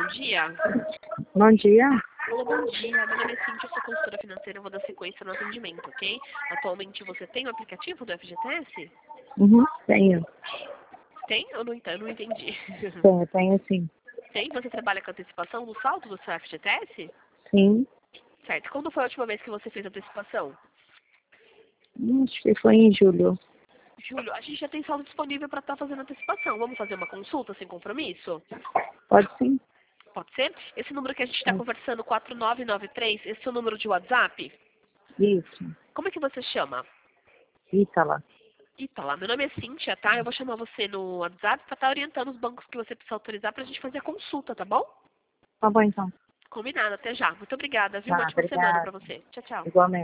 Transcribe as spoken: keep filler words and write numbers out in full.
dia. Bom dia. Olá, bom dia. Meu nome é Cintia, eu sou consultora financeira, eu vou dar sequência no atendimento, ok? Atualmente você tem o aplicativo do F G T S? Uhum, tenho. Tem? Eu não entendo, não entendi. Tenho, tenho sim. Tem? Você trabalha com antecipação do saldo do seu F G T S? Sim. Certo. Quando foi a última vez que você fez antecipação? Hum, Acho que foi em julho. Júlio, a gente já tem saldo disponível para estar fazendo antecipação. Vamos fazer uma consulta sem compromisso? Pode sim? Pode ser? Esse número que a gente está Pode. conversando, quatro nove nove três, esse é o número de WhatsApp? Isso. Como é que você chama? Ítala. Ítala, meu nome é Cíntia, tá? Eu vou chamar você no WhatsApp para estar orientando os bancos que você precisa autorizar para a gente fazer a consulta, tá bom? Tá bom então. Combinado, até já. Muito obrigada, viu? Uma Tá, ótima semana para obrigada. você. Tchau, tchau. Igualmente.